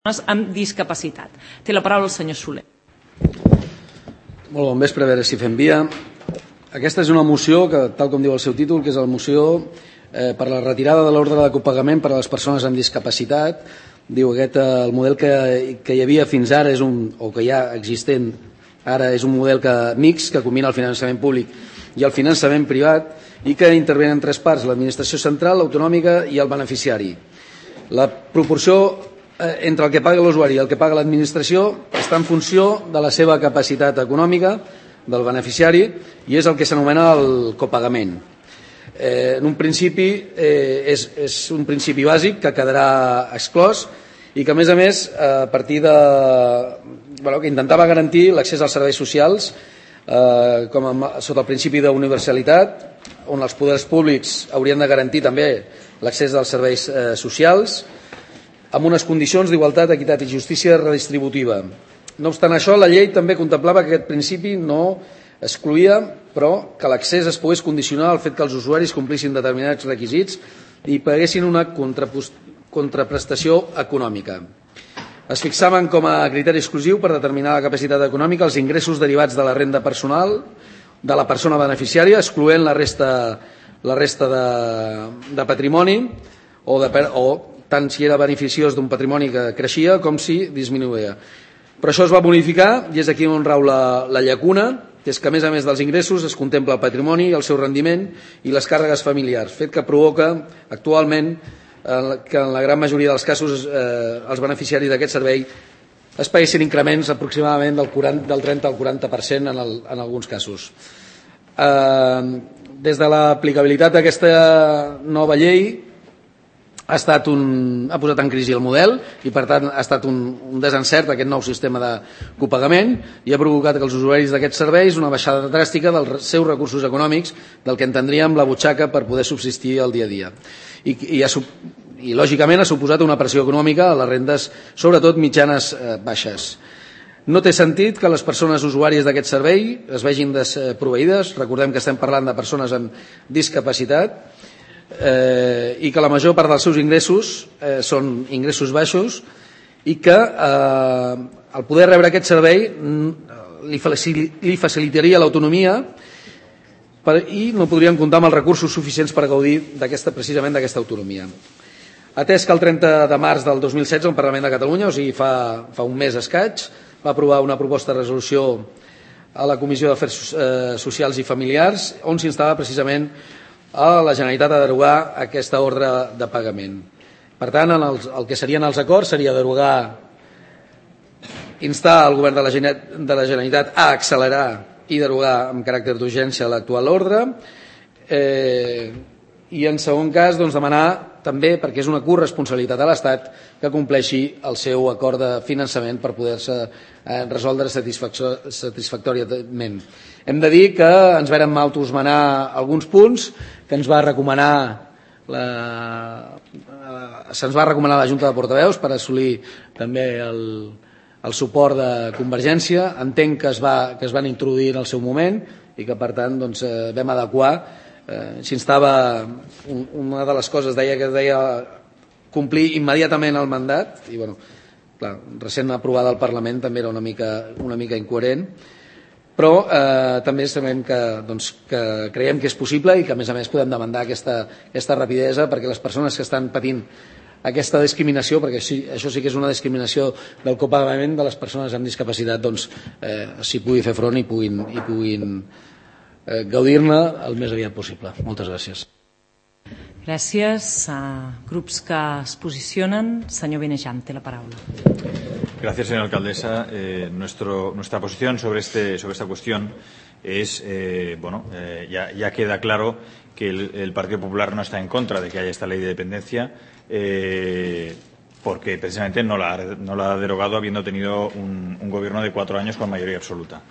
amb discapacitat. Té la paraula el senyor Soler. Molt bon vespre, a veure si fem via. Aquesta és una moció que, tal com diu el seu títol, que és la moció per la retirada de l'ordre de copagament per a les persones amb discapacitat. Diu aquest, el model que hi havia fins ara, o que hi ha existent ara, és un model mixt que combina el finançament públic i el finançament privat i que intervenen en tres parts, l'administració central, l'autonòmica i el beneficiari. La proporció entre el que paga l'usuari i el que paga l'administració està en funció de la seva capacitat econòmica del beneficiari i és el que s'anomena el copagament. En un principi és un principi bàsic que quedarà exclòs i que a més a partir de que intentava garantir l'accés als serveis socials sota el principi d'universalitat, on els poders públics haurien de garantir també l'accés als serveis socials amb unes condicions d'igualtat, equitat i justícia redistributiva. No obstant això, la llei també contemplava que aquest principi no excloïa, però que l'accés es pogués condicionar al fet que els usuaris complissin determinats requisits i paguessin una contraprestació econòmica. Es fixaven com a criteri exclusiu per determinar la capacitat econòmica els ingressos derivats de la renda personal de la persona beneficiària, excloent la resta de patrimoni o tant si era beneficiós d'un patrimoni que creixia com si disminuïa. Però això es va modificar i és aquí on rau la llacuna, que és que a més dels ingressos es contempla el patrimoni, el seu rendiment i les càrregues familiars, fet que provoca actualment que en la gran majoria dels casos els beneficiaris d'aquest servei es paguessin increments aproximadament del 30 al 40% en alguns casos. Des de l'aplicabilitat d'aquesta nova llei ha posat en crisi el model i per tant ha estat un desencert aquest nou sistema de copagament i ha provocat que els usuaris d'aquests serveis una baixada dràstica dels seus recursos econòmics del que entendríem la butxaca per poder subsistir el dia a dia i lògicament ha suposat una pressió econòmica a les rendes sobretot mitjanes baixes. No té sentit que les persones usuàries d'aquest servei es vegin desproveïdes, recordem que estem parlant de persones amb discapacitat i que la major part dels seus ingressos són ingressos baixos i que el poder rebre aquest servei li facilitaria l'autonomia i no podrien comptar amb els recursos suficients per gaudir precisament d'aquesta autonomia. Atès que el 30 de març del 2016 el Parlament de Catalunya, o sigui fa un mes escaig, va aprovar una proposta de resolució a la Comissió d'Afers Socials i Familiars on s'instava precisament a la Generalitat a derogar aquesta ordre de pagament. Per tant, el que serien els acords seria instar el govern de la Generalitat a accelerar i derogar amb caràcter d'urgència l'actual ordre i en segon cas demanar també, perquè és una corresponsabilitat a l'Estat, que compleixi el seu acord de finançament per poder-se resoldre satisfactòriament. Hem de dir que ens vàrem autoesmenar alguns punts que se'ns va recomanar la Junta de Portaveus per assolir també el suport de Convergència. Entenc que es van introduir en el seu moment i que per tant vam adequar. S'instava, una de les coses deia complir immediatament el mandat i recent aprovada al Parlament també era una mica incoherent, però també sabem que creiem que és possible i que a més podem demandar aquesta rapidesa perquè les persones que estan patint aquesta discriminació, perquè això sí que és una discriminació del copagament de les persones amb discapacitat, s'hi pugui fer front i puguin gaudir-ne el més aviat possible. Moltes gràcies. Gràcies. Grups que es posicionen. Senyor Benejam, té la paraula. Gracias, señora alcaldesa. Nuestra posición sobre esta cuestión es, ya queda claro que el Partido Popular no está en contra de que haya esta ley de dependencia, porque precisamente no la ha derogado habiendo tenido un gobierno de 4 años con mayoría absoluta.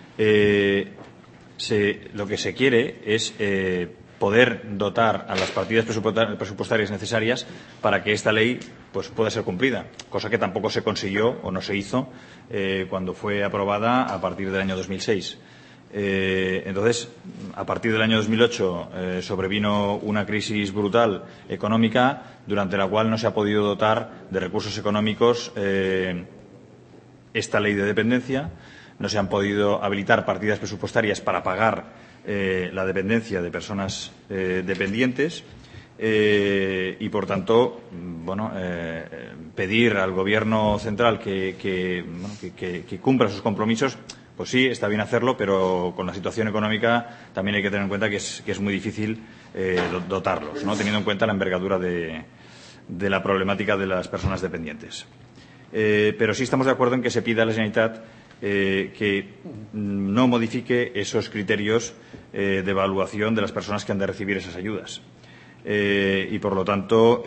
Lo que se quiere es poder dotar a las partidas presupuestarias necesarias para que esta ley pueda ser cumplida, cosa que tampoco se consiguió o no se hizo cuando fue aprobada a partir del año 2006. Entonces, a partir del año 2008 sobrevino una crisis brutal económica durante la cual no se ha podido dotar de recursos económicos esta ley de dependencia, no se han podido habilitar partidas presupuestarias para pagar la dependencia de personas dependientes y, por tanto, pedir al Gobierno central que cumpla sus compromisos. Pues sí, está bien hacerlo, pero con la situación económica también hay que tener en cuenta que es muy difícil dotarlos, ¿no? Teniendo en cuenta la envergadura de la problemática de las personas dependientes. Pero sí estamos de acuerdo en que se pida a la Generalitat que no modifique esos criterios de evaluación de las personas que han de recibir esas ayudas. Y, por lo tanto,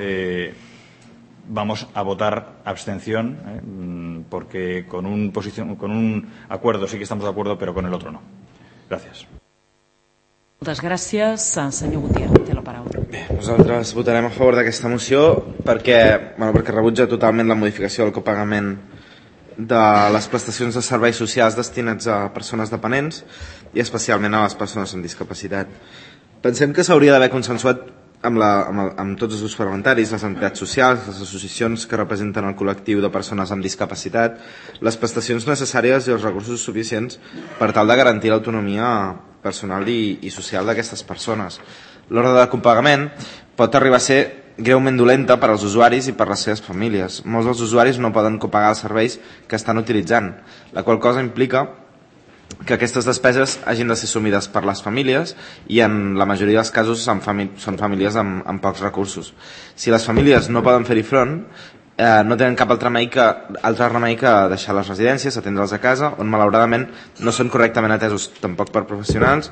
vamos a votar abstención, porque con un acuerdo sí que estamos de acuerdo, però con el otro no. Gràcies. Moltes gràcies. Senyor Gutiérrez, té la paraula. Bé, nosaltres votarem a favor d'aquesta moció perquè rebutja totalment la modificació del copagament de les prestacions de serveis socials destinats a persones dependents i especialment a les persones amb discapacitat. Pensem que s'hauria d'haver consensuat amb tots els grups parlamentaris, les entitats socials, les associacions que representen el col·lectiu de persones amb discapacitat, les prestacions necessàries i els recursos suficients per tal de garantir l'autonomia personal i social d'aquestes persones. L'ordre de copagament pot arribar a ser greument dolenta per als usuaris i per les seves famílies. Molts dels usuaris no poden copagar els serveis que estan utilitzant, la qual cosa implica que aquestes despeses hagin de ser assumides per les famílies i en la majoria dels casos són famílies amb pocs recursos. Si les famílies no poden fer-hi front, no tenen cap altre remei que deixar les residències, atendre'ls a casa, on malauradament no són correctament atesos tampoc per professionals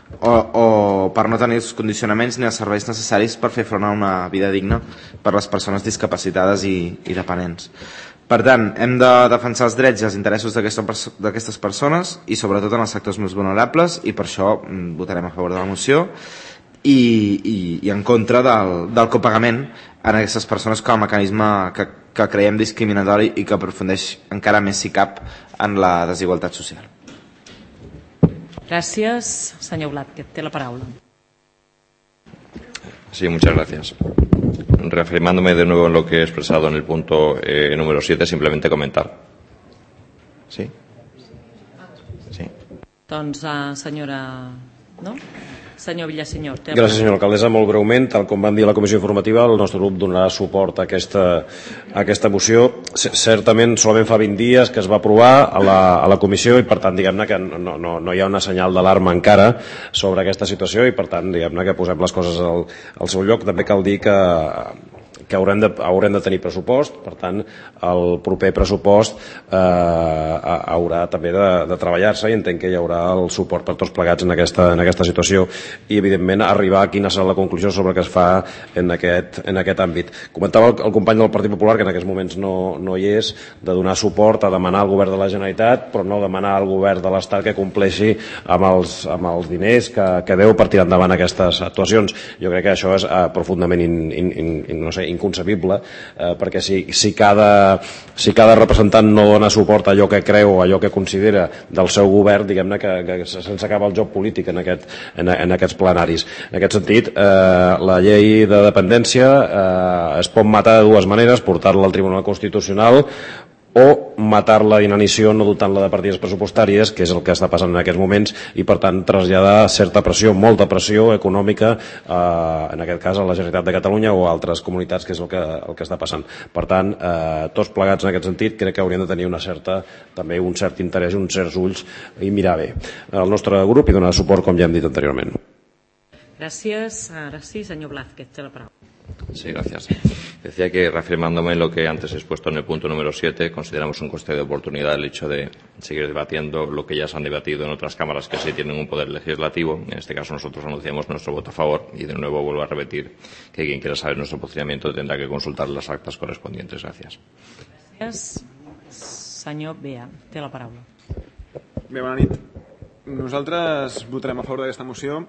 o per no tenir els condicionaments ni els serveis necessaris per fer front a una vida digna per les persones discapacitades i dependents. Per tant, hem de defensar els drets i els interessos d'aquestes persones i sobretot en els sectors més vulnerables, i per això votarem a favor de la moció i en contra del copagament en aquestes persones com a mecanisme que creiem discriminatori i que aprofundeix encara més, si cap, en la desigualtat social. Gràcies. Senyor Blázquez, té la paraula. Sí, muchas gracias. Reafirmándome de nuevo en lo que he expresado en el punto número 7, simplemente comentar. ¿Sí? Sí. Doncs, senyora... No? Senyor Villasenyor. Gràcies, senyora alcaldessa. Molt breument, tal com vam dir a la comissió informativa, el nostre grup donarà suport a aquesta moció. Certament, solament fa 20 dies que es va aprovar a la comissió i, per tant, diguem-ne que no hi ha una senyal d'alarma encara sobre aquesta situació i, per tant, diguem-ne que posem les coses al seu lloc. També cal dir que haurem de tenir pressupost, per tant el proper pressupost haurà també de treballar-se i entenc que hi haurà el suport per tots plegats en aquesta situació i evidentment arribar a quina serà la conclusió sobre què es fa en aquest àmbit. Comentava el company del Partit Popular, que en aquests moments no hi és, de donar suport a demanar al govern de la Generalitat, però no demanar al govern de l'Estat que compleixi amb els diners que deu per tirar endavant aquestes actuacions. Jo crec que això és profundament inconcebible, perquè si cada representant no dona suport a allò que creu o allò que considera del seu govern, diguem-ne que se'ns acaba el joc polític en aquests plenaris. En aquest sentit, la llei de dependència es pot matar de dues maneres: portar-la al Tribunal Constitucional o matar-la d'inanició no dotant-la de partides pressupostàries, que és el que està passant en aquests moments, i per tant traslladar certa pressió, molta pressió econòmica, en aquest cas a la Generalitat de Catalunya o a altres comunitats, que és el que està passant. Per tant, tots plegats en aquest sentit crec que haurien de tenir també un cert interès, uns certs ulls i mirar bé. El nostre grup hi donarà suport, com ja hem dit anteriorment. Gràcies. Ara sí, senyor Blázquez, té la paraula. Sí, gracias. Decía que, reafirmándome en lo que antes he expuesto en el punto número 7, consideramos un coste de oportunidad el hecho de seguir debatiendo lo que ya se han debatido en otras cámaras que sí tienen un poder legislativo. En este caso nosotros anunciamos nuestro voto a favor y de nuevo vuelvo a repetir que quien quiera saber nuestro posicionamiento tendrá que consultar las actas correspondientes. Gracias. Gràcies. Senyor Bea, té la paraula. Bé, bona nit. Nosaltres votarem a favor d'aquesta moció.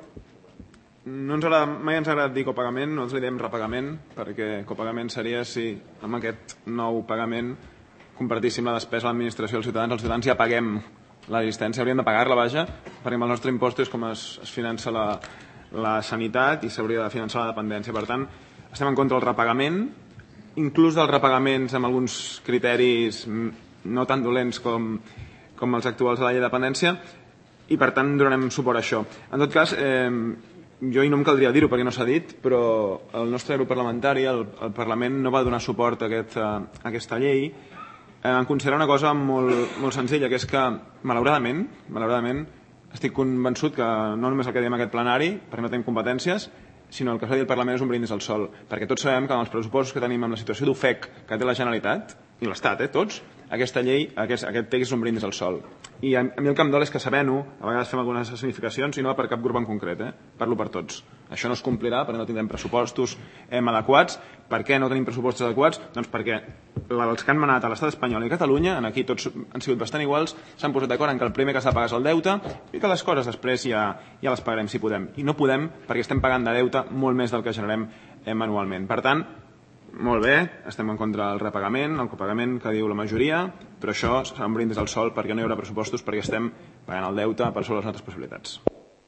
Mai ens ha agradat dir copagament, no ens li diem repagament, perquè copagament seria si amb aquest nou pagament compartíssim la despesa a l'administració dels ciutadans. Els ciutadans ja paguem la resistència hauríem de pagar-la, vaja, perquè amb el nostre impost és com es finança la sanitat i s'hauria de finançar la dependència. Per tant, estem en contra del repagament, inclús dels repagaments amb alguns criteris no tan dolents com els actuals de la llei de dependència, i per tant donarem suport a això. En tot cas, jo, i no em caldria dir-ho perquè no s'ha dit, però el nostre grup parlamentari, el Parlament, no va donar suport a aquesta llei en considerar una cosa molt senzilla, que és que, malauradament, estic convençut que no només el que diem aquest plenari, perquè no tenim competències, sinó el que s'ha dit al Parlament és un brindis al sol, perquè tots sabem que amb els pressupostos que tenim, amb la situació d'ofec que té la Generalitat, i l'Estat, tots, aquesta llei, aquest text és un brindis al sol. I a mi el que em dol és que sabent-ho, a vegades fem algunes escenificacions i no va per cap grup en concret, parlo per tots. Això no es complirà perquè no tindrem pressupostos adequats. Per què no tenim pressupostos adequats? Doncs perquè els que han manat a l'estat espanyol i a Catalunya, aquí tots han sigut bastant iguals, s'han posat d'acord en que el primer que s'ha de pagar és el deute i que les coses després ja les pagarem si podem. I no podem perquè estem pagant de deute molt més del que generem anualment. Per tant, molt bé, estem en contra del repagament, el copagament que diu la majoria, però això serà un brindis al sol perquè no hi haurà pressupostos, perquè estem pagant el deute per sobre les nostres possibilitats.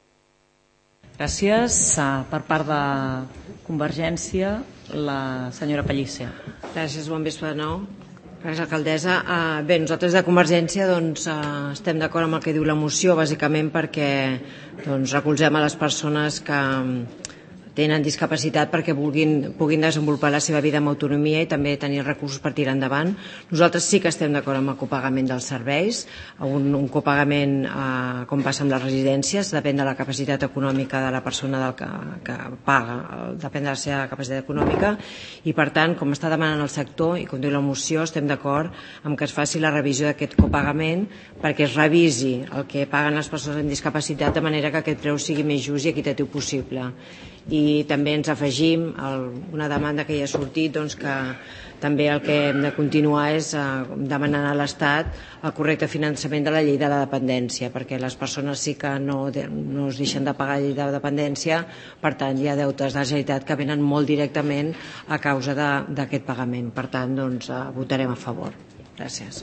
Gràcies. Per part de Convergència, la senyora Pellicer. Gràcies, bon vespre de nou. Gràcies, alcaldessa. Bé, nosaltres de Convergència estem d'acord amb el que diu la moció, bàsicament perquè recolzem a les persones que tenen discapacitat perquè puguin desenvolupar la seva vida amb autonomia i també tenir recursos per tirar endavant. Nosaltres sí que estem d'acord amb el copagament dels serveis, un copagament com passa amb les residències, depèn de la capacitat econòmica de la persona que paga, depèn de la seva capacitat econòmica, i per tant, com està demanant el sector i com diu la moció, estem d'acord amb que es faci la revisió d'aquest copagament perquè es revisi el que paguen les persones amb discapacitat de manera que aquest preu sigui més just i equitatiu possible. I també ens afegim una demanda que ja ha sortit, que també el que hem de continuar és demanant a l'Estat el correcte finançament de la llei de la dependència, perquè les persones sí que no es deixen de pagar la llei de dependència, per tant hi ha deutes de la Generalitat que venen molt directament a causa d'aquest pagament. Per tant, votarem a favor. Gràcies.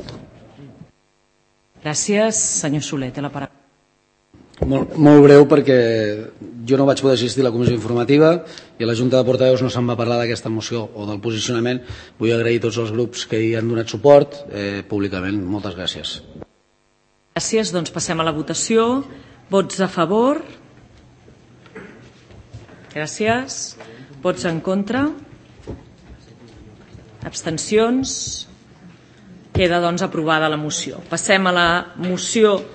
Gràcies. Senyor Soler, té la paraula. Molt breu, perquè jo no vaig poder assistir a la comissió informativa i a la Junta de Portaveus no se'n va parlar d'aquesta moció o del posicionament. Vull agrair a tots els grups que hi han donat suport públicament. Moltes gràcies. Gràcies. Doncs passem a la votació. Vots a favor? Gràcies. Vots en contra? Abstencions? Queda, doncs, aprovada la moció. Passem a la moció